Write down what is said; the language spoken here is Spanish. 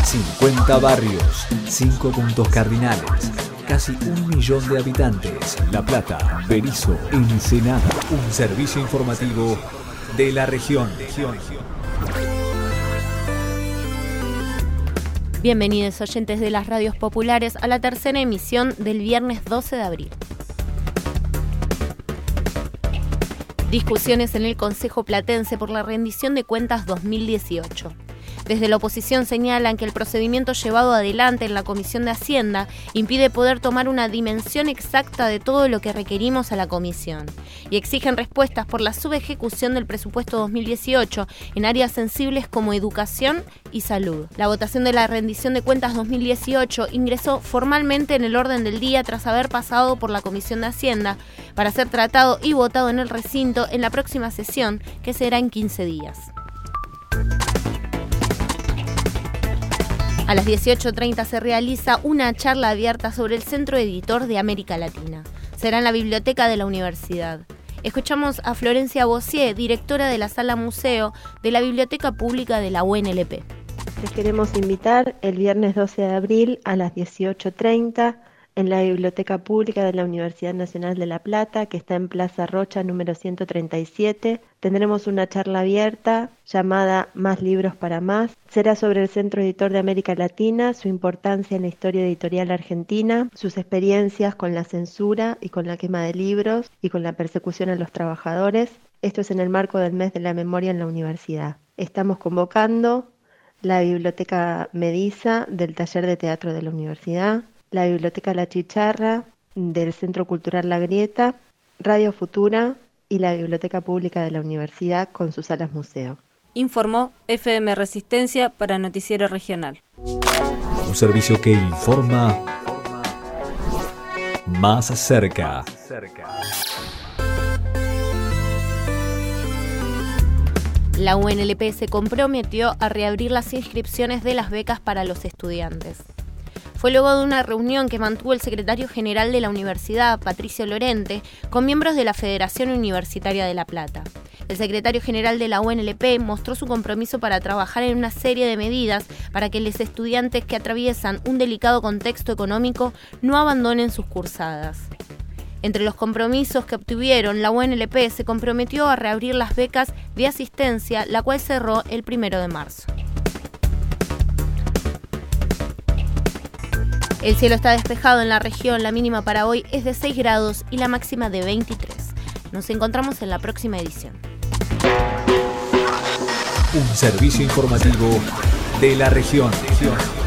50 barrios, 5 puntos cardinales, casi 1 millón de habitantes. La Plata, Berisso, Ensenada. Un servicio informativo de la región. Bienvenidos oyentes de las radios populares a la tercera emisión del viernes 12 de abril. Discusiones en el Consejo Platense por la rendición de cuentas 2018. Desde la oposición señalan que el procedimiento llevado adelante en la Comisión de Hacienda impide poder tomar una dimensión exacta de todo lo que requerimos a la Comisión y exigen respuestas por la subejecución del presupuesto 2018 en áreas sensibles como educación y salud. La votación de la rendición de cuentas 2018 ingresó formalmente en el orden del día tras haber pasado por la Comisión de Hacienda para ser tratado y votado en el recinto en la próxima sesión, que será en 15 días. A las 18:30 se realiza una charla abierta sobre el Centro Editor de América Latina. Será en la biblioteca de la universidad. Escuchamos a Florencia Bossier, directora de la Sala Museo de la Biblioteca Pública de la UNLP. Les queremos invitar el viernes 12 de abril a las 18:30 en la Biblioteca Pública de la Universidad Nacional de La Plata, que está en Plaza Rocha número 137. Tendremos una charla abierta llamada Más libros para más. Será sobre el Centro Editor de América Latina, su importancia en la historia editorial argentina, sus experiencias con la censura y con la quema de libros y con la persecución a los trabajadores. Esto es en el marco del Mes de la Memoria en la universidad. Estamos convocando la Biblioteca Medisa del Taller de Teatro de la Universidad, la Biblioteca La Chicharra del Centro Cultural La Grieta, Radio Futura y la Biblioteca Pública de la Universidad con sus salas museo. Informó FM Resistencia para Noticiero Regional. Un servicio que informa más cerca. La UNLP se comprometió a reabrir las inscripciones de las becas para los estudiantes. Fue luego de una reunión que mantuvo el secretario general de la universidad, Patricio Lorente, con miembros de la Federación Universitaria de La Plata. El secretario general de la UNLP mostró su compromiso para trabajar en una serie de medidas para que los estudiantes que atraviesan un delicado contexto económico no abandonen sus cursadas. Entre los compromisos que obtuvieron, la UNLP se comprometió a reabrir las becas de asistencia, la cual cerró el 1 de marzo. El cielo está despejado en la región, la mínima para hoy es de 6 grados y la máxima de 23. Nos encontramos en la próxima edición. Un servicio informativo de la región.